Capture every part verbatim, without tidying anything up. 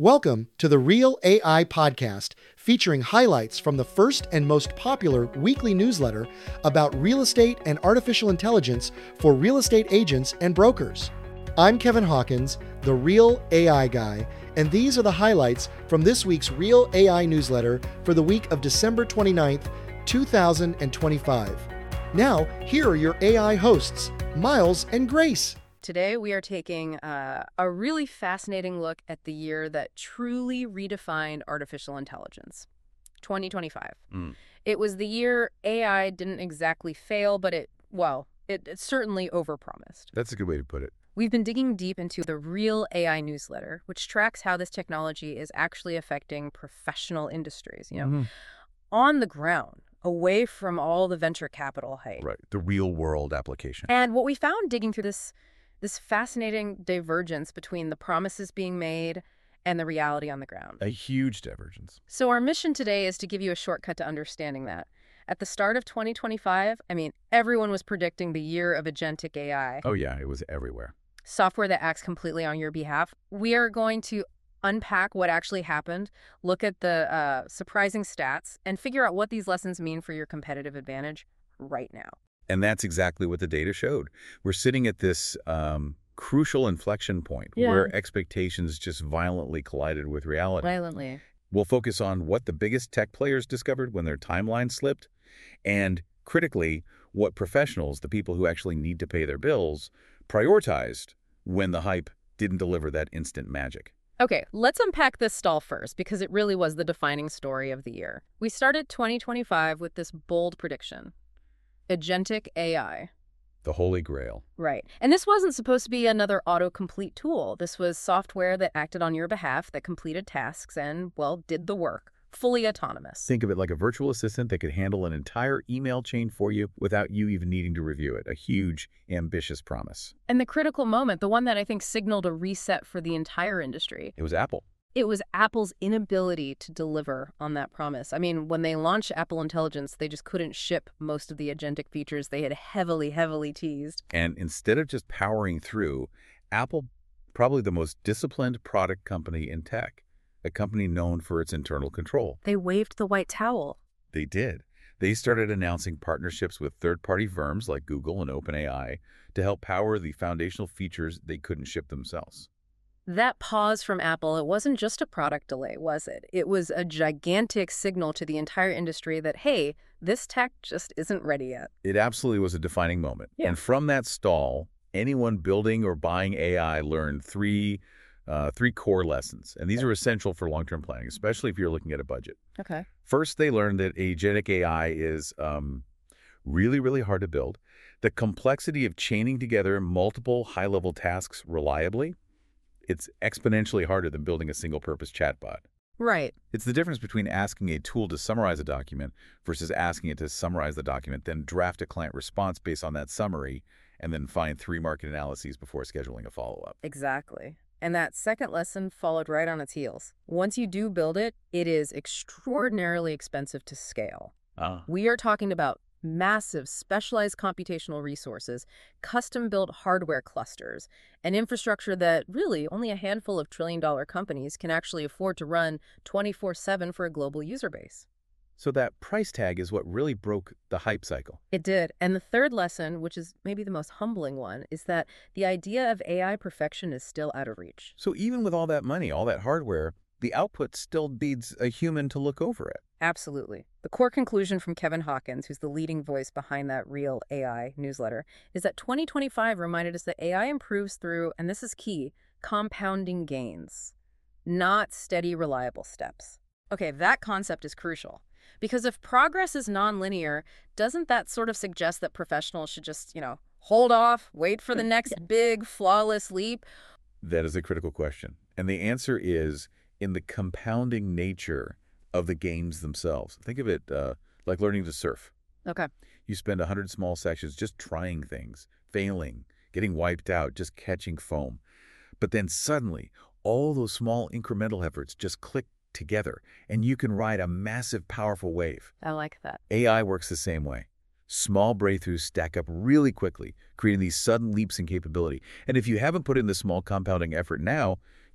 Welcome to the Real A I Podcast, featuring highlights from the first and most popular weekly newsletter about real estate and artificial intelligence for real estate agents and brokers. I'm Kevin Hawkins, the Real A I Guy, and these are the highlights from this week's Real A I newsletter for the week of December twenty-ninth, two thousand twenty-five. Now, here are your A I hosts, Miles and Grace. Today, we are taking uh, a really fascinating look at the year that truly redefined artificial intelligence, twenty twenty-five. Mm. It was the year A I didn't exactly fail, but it, well, it, it certainly overpromised. That's a good way to put it. We've been digging deep into the Real A I newsletter, which tracks how this technology is actually affecting professional industries, you know, Mm-hmm. on the ground, away from all the venture capital hype. Right, the real world application. And what we found digging through this this fascinating divergence between the promises being made and the reality on the ground. A huge divergence. So our mission today is to give you a shortcut to understanding that. At the start of twenty twenty-five, I mean, everyone was predicting the year of agentic A I. Oh yeah, it was everywhere. Software that acts completely on your behalf. We are going to unpack what actually happened, look at the uh, surprising stats, and figure out what these lessons mean for your competitive advantage right now. And that's exactly what the data showed. We're sitting at this um, crucial inflection point Yeah. where expectations just violently collided with reality. Violently. We'll focus on what the biggest tech players discovered when their timeline slipped, and critically, what professionals, the people who actually need to pay their bills, prioritized when the hype didn't deliver that instant magic. Okay, let's unpack this stall first, because it really was the defining story of the year. We started twenty twenty-five with this bold prediction. Agentic A I. The Holy Grail. Right. And this wasn't supposed to be another autocomplete tool. This was software that acted on your behalf, that completed tasks and, well, did the work. Fully autonomous. Think of it like a virtual assistant that could handle an entire email chain for you without you even needing to review it. A huge, ambitious promise. And the critical moment, the one that I think signaled a reset for the entire industry, It was Apple. it was Apple's inability to deliver on that promise. I mean, when they launched Apple Intelligence, they just couldn't ship most of the agentic features they had heavily, heavily teased. And instead of just powering through, Apple, probably the most disciplined product company in tech, a company known for its internal control. They waved the white towel. They did. They started announcing partnerships with third-party firms like Google and OpenAI to help power the foundational features they couldn't ship themselves. That pause from Apple, it wasn't just a product delay, was it? It was a gigantic signal to the entire industry that, hey, this tech just isn't ready yet. It absolutely was a defining moment. Yeah. And from that stall, anyone building or buying A I learned three, uh, three core lessons. And these are essential for long-term planning, especially if you're looking at a budget. Okay. First, they learned that agentic A I is um, really, really hard to build. The complexity of chaining together multiple high-level tasks reliably, it's exponentially harder than building a single-purpose chatbot. Right. It's the difference between asking a tool to summarize a document versus asking it to summarize the document, then draft a client response based on that summary, and then find three market analyses before scheduling a follow-up. Exactly. And that second lesson followed right on its heels. Once you do build it, it is extraordinarily expensive to scale. Ah. We are talking about massive specialized computational resources, custom-built hardware clusters, and infrastructure that really only a handful of trillion-dollar companies can actually afford to run twenty-four seven for a global user base. So that price tag is what really broke the hype cycle. It did. And the third lesson, which is maybe the most humbling one, is that the idea of A I perfection is still out of reach. So even with all that money, all that hardware, the output still needs a human to look over it. Absolutely. The core conclusion from Kevin Hawkins, who's the leading voice behind that Real A I newsletter, is that twenty twenty-five reminded us that A I improves through, and this is key, compounding gains, not steady, reliable steps. Okay, that concept is crucial. Because if progress is nonlinear, doesn't that sort of suggest that professionals should just, you know, hold off, wait for the next big, flawless leap? That is a critical question. And the answer is in the compounding nature of the games themselves. Think of it uh, like learning to surf. Okay. You spend a hundred small sections just trying things, failing, getting wiped out, just catching foam. But then suddenly, all those small incremental efforts just click together, and you can ride a massive, powerful wave. I like that. A I works the same way. Small breakthroughs stack up really quickly, creating these sudden leaps in capability. And if you haven't put in the small compounding effort now,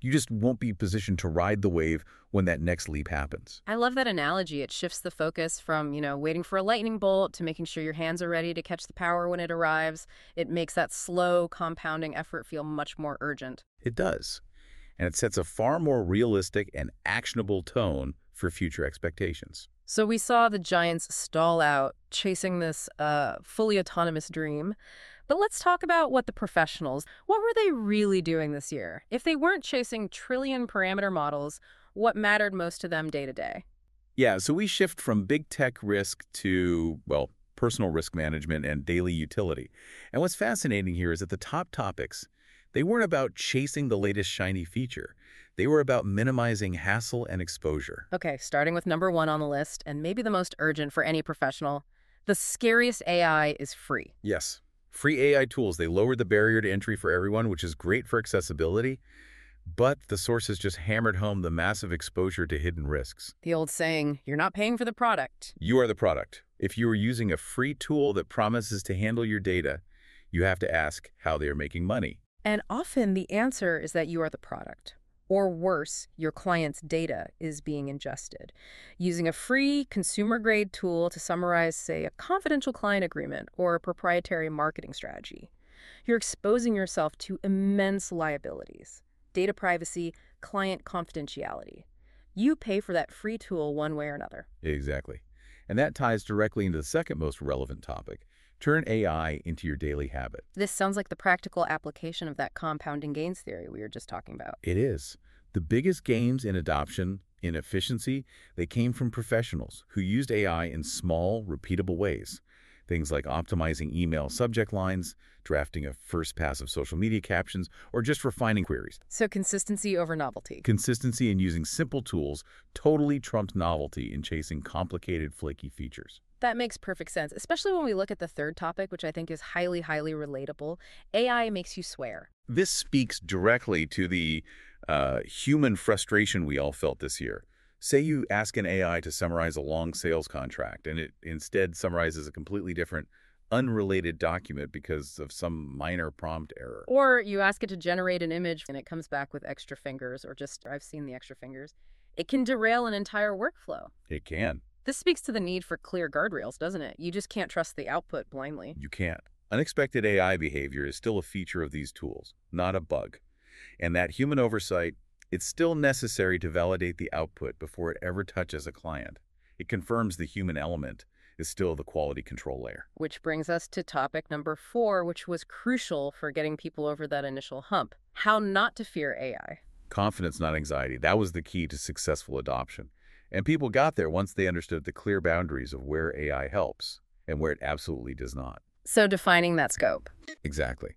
You just won't be positioned to ride the wave when that next leap happens. I love that analogy. It shifts the focus from, you know, waiting for a lightning bolt to making sure your hands are ready to catch the power when it arrives. It makes that slow, compounding effort feel much more urgent. It does. And it sets a far more realistic and actionable tone for future expectations. So we saw the giants stall out, chasing this uh, fully autonomous dream. But let's talk about what the professionals, what were they really doing this year? If they weren't chasing trillion parameter models, what mattered most to them day to day? Yeah, so we shift from big tech risk to, well, personal risk management and daily utility. And what's fascinating here is that the top topics, they weren't about chasing the latest shiny feature. They were about minimizing hassle and exposure. Okay, starting with number one on the list, and maybe the most urgent for any professional, the scariest A I is free. Yes. Free A I tools, they lowered the barrier to entry for everyone, which is great for accessibility, but the sources just hammered home the massive exposure to hidden risks. The old saying, you're not paying for the product. You are the product. If you are using a free tool that promises to handle your data, you have to ask how they are making money. And often the answer is that you are the product. Or worse, your client's data is being ingested. Using a free consumer-grade tool to summarize, say, a confidential client agreement or a proprietary marketing strategy, you're exposing yourself to immense liabilities. Data privacy, client confidentiality. You pay for that free tool one way or another. Exactly. And that ties directly into the second most relevant topic. Turn A I into your daily habit. This sounds like the practical application of that compounding gains theory we were just talking about. It is. The biggest gains in adoption, in efficiency, they came from professionals who used A I in small, repeatable ways. Things like optimizing email subject lines, drafting a first pass of social media captions, or just refining queries. So consistency over novelty. Consistency in using simple tools totally trumped novelty in chasing complicated, flaky features. That makes perfect sense, especially when we look at the third topic, which I think is highly, highly relatable. A I makes you swear. This speaks directly to the uh, human frustration we all felt this year. Say you ask an A I to summarize a long sales contract, and it instead summarizes a completely different, unrelated document because of some minor prompt error. Or you ask it to generate an image, and it comes back with extra fingers, or just, I've seen the extra fingers. It can derail an entire workflow. It can. This speaks to the need for clear guardrails, doesn't it? You just can't trust the output blindly. You can't. Unexpected A I behavior is still a feature of these tools, not a bug. And that human oversight, it's still necessary to validate the output before it ever touches a client. It confirms the human element is still the quality control layer. Which brings us to topic number four, which was crucial for getting people over that initial hump. How not to fear A I. Confidence, not anxiety. That was the key to successful adoption. And people got there once they understood the clear boundaries of where A I helps and where it absolutely does not. So defining that scope. Exactly.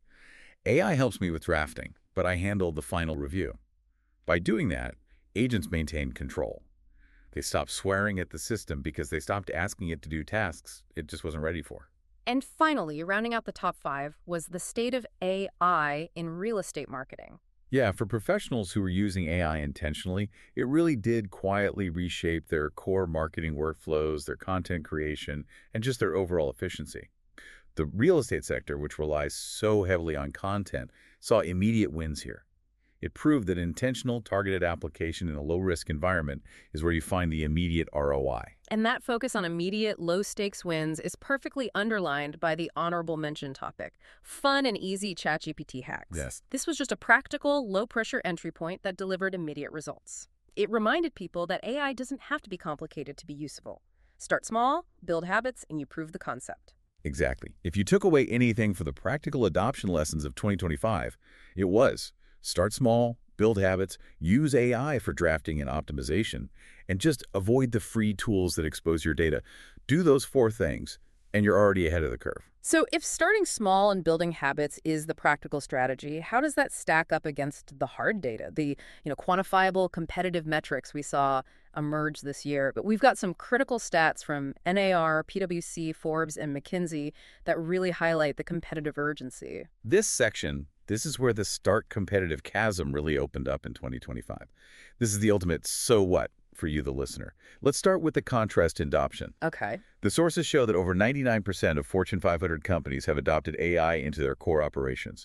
A I helps me with drafting, but I handle the final review. By doing that, agents maintain control. They stopped swearing at the system because they stopped asking it to do tasks it just wasn't ready for. And finally, rounding out the top five was the state of A I in real estate marketing. Yeah, for professionals who were using A I intentionally, it really did quietly reshape their core marketing workflows, their content creation, and just their overall efficiency. The real estate sector, which relies so heavily on content, saw immediate wins here. It proved that intentional, targeted application in a low-risk environment is where you find the immediate R O I. And that focus on immediate, low-stakes wins is perfectly underlined by the honorable mention topic, fun and easy ChatGPT hacks. Yes. This was just a practical, low-pressure entry point that delivered immediate results. It reminded people that A I doesn't have to be complicated to be useful. Start small, build habits, and you prove the concept. Exactly. If you took away anything for the practical adoption lessons of twenty twenty-five, it was start small, build habits, use A I for drafting and optimization, and just avoid the free tools that expose your data. Do those four things, and you're already ahead of the curve. So if starting small and building habits is the practical strategy, how does that stack up against the hard data, the you know quantifiable competitive metrics we saw emerge this year? But we've got some critical stats from N A R, P W C, Forbes, and McKinsey that really highlight the competitive urgency. This section, this is where the stark competitive chasm really opened up in twenty twenty-five. This is the ultimate so what for you, the listener. Let's start with the contrast in adoption. Okay. The sources show that over ninety-nine percent of Fortune five hundred companies have adopted A I into their core operations.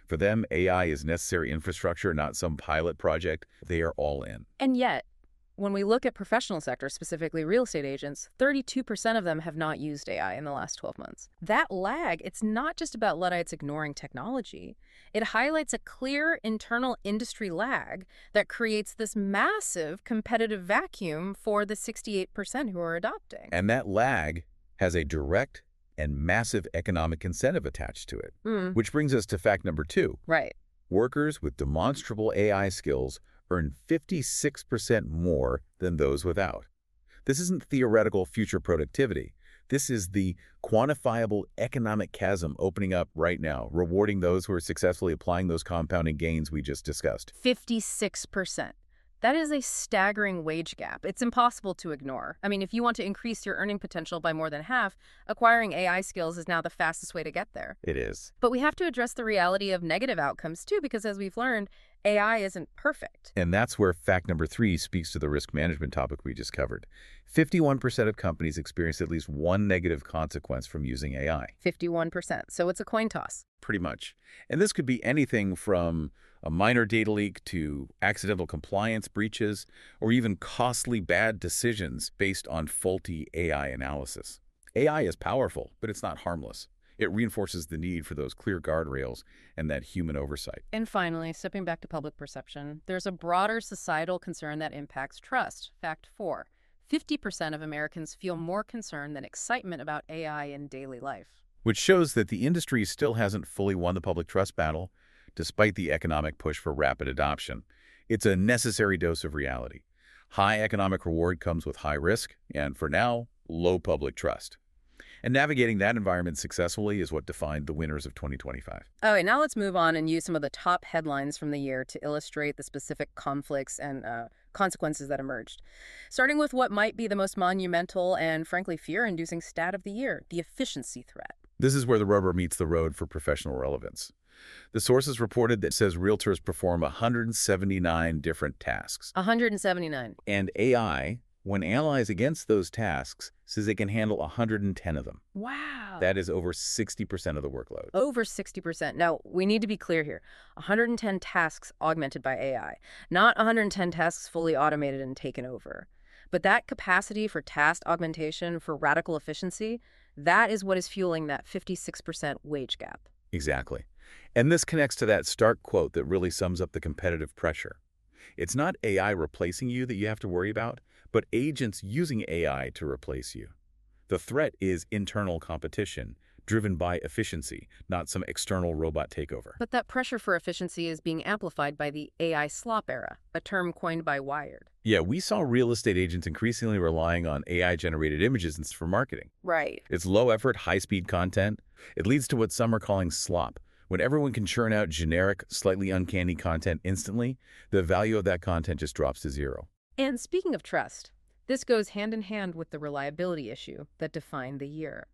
For them, A I is necessary infrastructure, not some pilot project. They are all in. And yet, when we look at professional sectors, specifically real estate agents, thirty-two percent of them have not used A I in the last twelve months. That lag, it's not just about Luddites ignoring technology. It highlights a clear internal industry lag that creates this massive competitive vacuum for the sixty-eight percent who are adopting. And that lag has a direct and massive economic incentive attached to it. Mm. Which brings us to fact number two. Right. Workers with demonstrable A I skills earn fifty-six percent more than those without. This isn't theoretical future productivity. This is the quantifiable economic chasm opening up right now, rewarding those who are successfully applying those compounding gains we just discussed. fifty-six percent. That is a staggering wage gap. It's impossible to ignore. I mean, if you want to increase your earning potential by more than half, acquiring A I skills is now the fastest way to get there. It is. But we have to address the reality of negative outcomes too, because as we've learned, A I isn't perfect. And that's where fact number three speaks to the risk management topic we just covered. fifty-one percent of companies experience at least one negative consequence from using A I. fifty-one percent. So it's a coin toss. Pretty much. And this could be anything from a minor data leak to accidental compliance breaches, or even costly bad decisions based on faulty A I analysis. A I is powerful, but it's not harmless. It reinforces the need for those clear guardrails and that human oversight. And finally, stepping back to public perception, there's a broader societal concern that impacts trust. Fact four, fifty percent of Americans feel more concern than excitement about A I in daily life. Which shows that the industry still hasn't fully won the public trust battle, despite the economic push for rapid adoption. It's a necessary dose of reality. High economic reward comes with high risk, and for now, low public trust. And navigating that environment successfully is what defined the winners of twenty twenty-five. All right, now let's move on and use some of the top headlines from the year to illustrate the specific conflicts and uh, consequences that emerged. Starting with what might be the most monumental and, frankly, fear-inducing stat of the year, the efficiency threat. This is where the rubber meets the road for professional relevance. The sources reported that says realtors perform one hundred seventy-nine different tasks. one hundred seventy-nine. And A I, when analyzed against those tasks, says it can handle one hundred ten of them. Wow. That is over sixty percent of the workload. Over sixty percent. Now, we need to be clear here. one hundred ten tasks augmented by A I, not one hundred ten tasks fully automated and taken over. But that capacity for task augmentation, for radical efficiency, that is what is fueling that fifty-six percent wage gap. Exactly. And this connects to that stark quote that really sums up the competitive pressure. It's not A I replacing you that you have to worry about, but agents using A I to replace you. The threat is internal competition, driven by efficiency, not some external robot takeover. But that pressure for efficiency is being amplified by the A I slop era, a term coined by Wired. Yeah, we saw real estate agents increasingly relying on A I-generated images for marketing. Right. It's low-effort, high-speed content. It leads to what some are calling slop. When everyone can churn out generic, slightly uncanny content instantly, the value of that content just drops to zero. And speaking of trust, this goes hand in hand with the reliability issue that defined the year.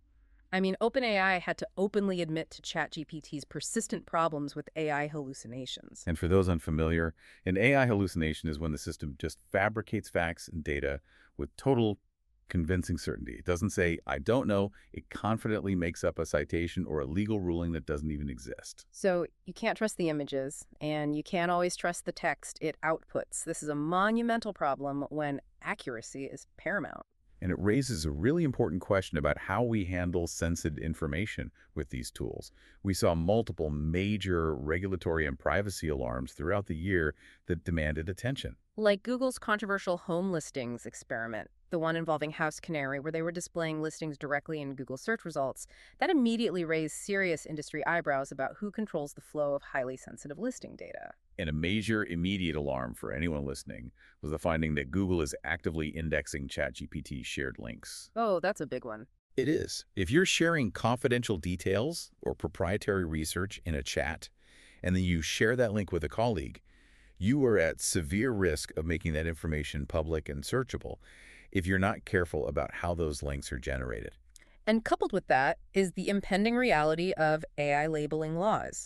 I mean, OpenAI had to openly admit to ChatGPT's persistent problems with A I hallucinations. And for those unfamiliar, an A I hallucination is when the system just fabricates facts and data with total convincing certainty. It doesn't say, I don't know. It confidently makes up a citation or a legal ruling that doesn't even exist. So you can't trust the images, and you can't always trust the text it outputs. This is a monumental problem when accuracy is paramount. And it raises a really important question about how we handle sensitive information with these tools. We saw multiple major regulatory and privacy alarms throughout the year that demanded attention. Like Google's controversial home listings experiment, the one involving House Canary, where they were displaying listings directly in Google search results, that immediately raised serious industry eyebrows about who controls the flow of highly sensitive listing data. And a major immediate alarm for anyone listening was the finding that Google is actively indexing ChatGPT shared links. Oh, that's a big one. It is. If you're sharing confidential details or proprietary research in a chat, and then you share that link with a colleague, you are at severe risk of making that information public and searchable if you're not careful about how those links are generated. And coupled with that is the impending reality of A I labeling laws.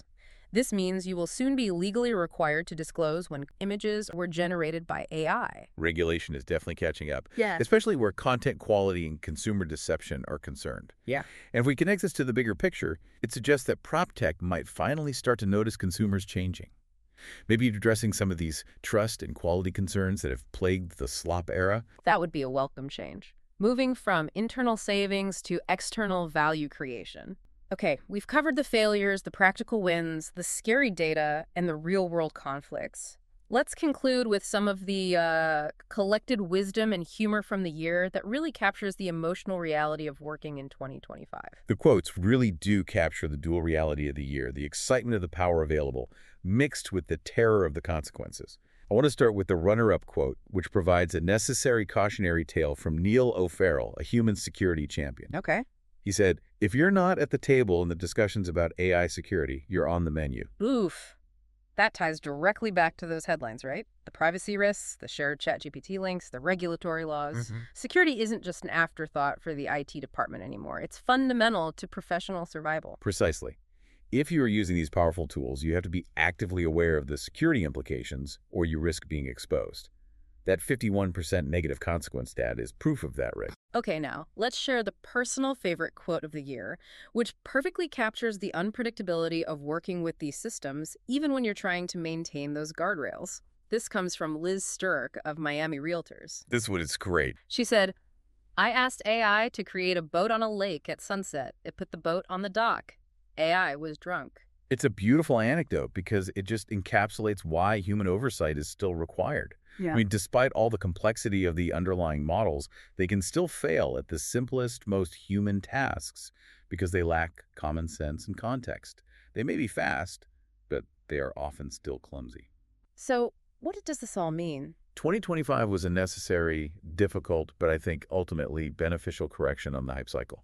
This means you will soon be legally required to disclose when images were generated by A I. Regulation is definitely catching up, Yeah. especially where content quality and consumer deception are concerned. Yeah. And if we connect this to the bigger picture, it suggests that prop tech might finally start to notice consumers changing. Maybe addressing some of these trust and quality concerns that have plagued the slop era. That would be a welcome change. Moving from internal savings to external value creation. Okay, we've covered the failures, the practical wins, the scary data, and the real-world conflicts. Let's conclude with some of the uh, collected wisdom and humor from the year that really captures the emotional reality of working in twenty twenty-five. The quotes really do capture the dual reality of the year, the excitement of the power available, mixed with the terror of the consequences. I want to start with the runner-up quote, which provides a necessary cautionary tale from Neil O'Farrell, a human security champion. Okay. He said, "If you're not at the table in the discussions about A I security, you're on the menu." Oof. That ties directly back to those headlines, right? The privacy risks, the shared ChatGPT links, the regulatory laws. Mm-hmm. Security isn't just an afterthought for the I T department anymore. It's fundamental to professional survival. Precisely. If you are using these powerful tools, you have to be actively aware of the security implications, or you risk being exposed. That fifty-one percent negative consequence stat is proof of that risk. Okay, now, let's share the personal favorite quote of the year, which perfectly captures the unpredictability of working with these systems, even when you're trying to maintain those guardrails. This comes from Liz Sturck of Miami Realtors. This one is great. She said, "I asked A I to create a boat on a lake at sunset. It put the boat on the dock. A I was drunk." It's a beautiful anecdote because it just encapsulates why human oversight is still required. Yeah. I mean, despite all the complexity of the underlying models, they can still fail at the simplest, most human tasks because they lack common sense and context. They may be fast, but they are often still clumsy. So, what does this all mean? twenty twenty-five was a necessary, difficult, but I think ultimately beneficial correction on the hype cycle.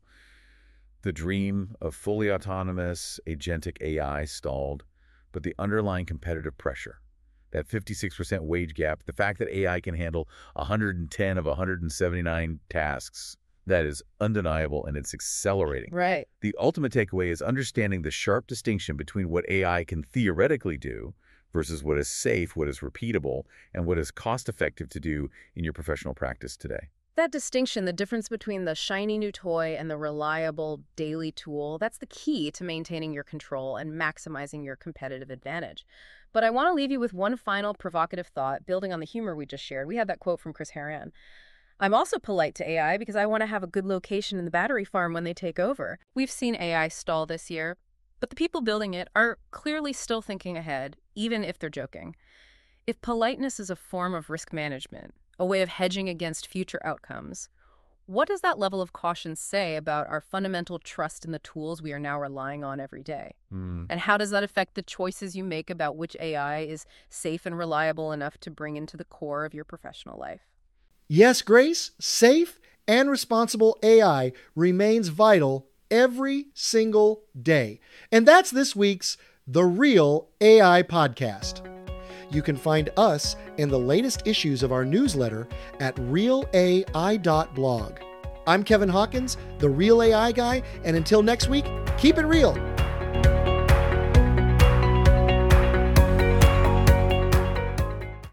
The dream of fully autonomous, agentic A I stalled, but the underlying competitive pressure, that fifty-six percent wage gap, the fact that A I can handle one hundred ten of one hundred seventy-nine tasks, that is undeniable, and it's accelerating. Right. The ultimate takeaway is understanding the sharp distinction between what A I can theoretically do versus what is safe, what is repeatable, and what is cost-effective to do in your professional practice today. That distinction, the difference between the shiny new toy and the reliable daily tool, that's the key to maintaining your control and maximizing your competitive advantage. But I want to leave you with one final provocative thought, building on the humor we just shared. We had that quote from Chris Haran. "I'm also polite to A I because I want to have a good location in the battery farm when they take over." We've seen A I stall this year, but the people building it are clearly still thinking ahead, even if they're joking. If politeness is a form of risk management, a way of hedging against future outcomes, what does that level of caution say about our fundamental trust in the tools we are now relying on every day? Mm. And how does that affect the choices you make about which A I is safe and reliable enough to bring into the core of your professional life? Yes, Grace, safe and responsible A I remains vital every single day. And that's this week's The Real A I Podcast. You can find us and the latest issues of our newsletter at real A I dot blog. I'm Kevin Hawkins, the Real A I Guy, and until next week, keep it real.